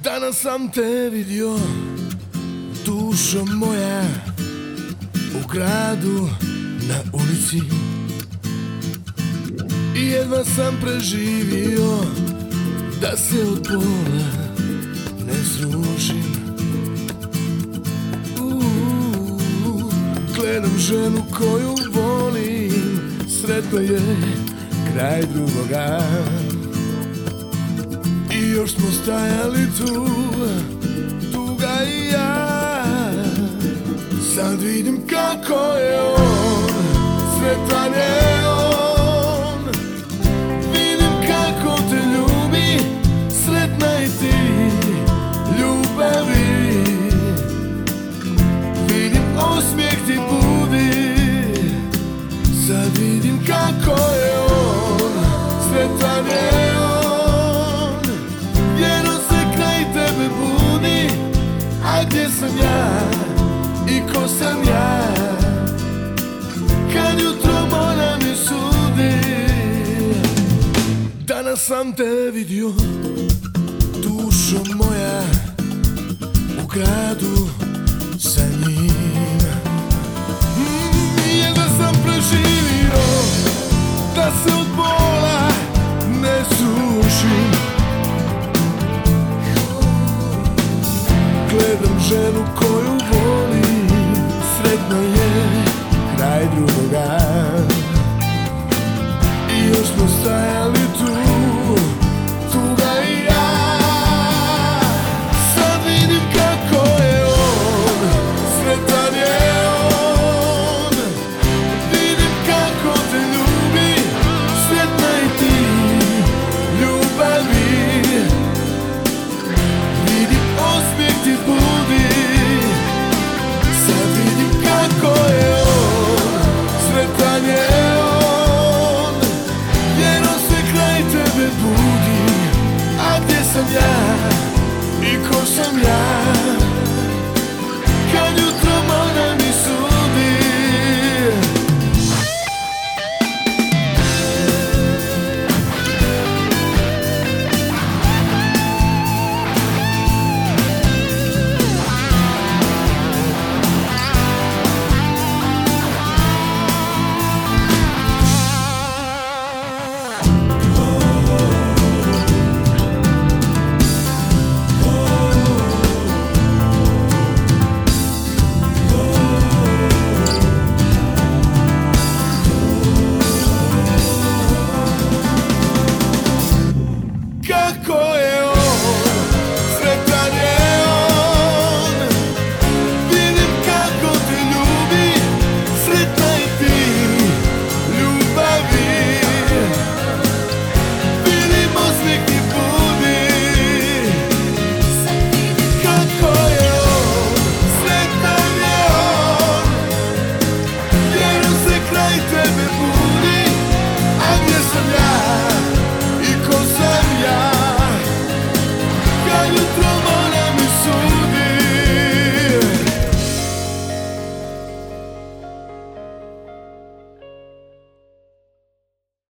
Danas sam te vidio, dušo moja, u gradu, na ulici. I jedva sam preživio da se od bola ne srušim. Gledam ženu koju volim, sretno je kraj drugoga. I još smo stajali tu, tuga i ja. Sad vidim kako je on, sretan je on. Vidim kako te ljubi, sretna i ti, ljubavi. Vidim osmijeh ti budi, sad vidim kako je on, sretan je on. Vjero se kraj tebe budi, a gdje sam ja i ko sam ja, kad jutro mora mi sudi. Danas sam te vidio, dušo moja, u gradu,